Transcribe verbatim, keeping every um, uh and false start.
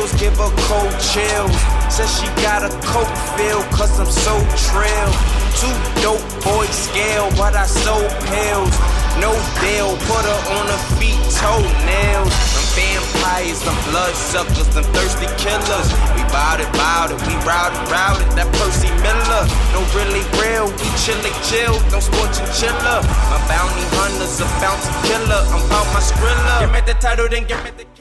pills give her cold chills. Says she got a coke feel, cause I'm so trill. Two dope boys scale, but I sold pills. No deal, put her on her feet, toenails. I'm vampires, I'm bloodsuckers, I'm thirsty killers. We bout it, bout it, we routed, routed, that Percy Miller. No really real, we chillin' chill, don't sport chinchilla. My bounty hunter's a bounty killer, I'm bout my Skrilla. Give me the title, then give me the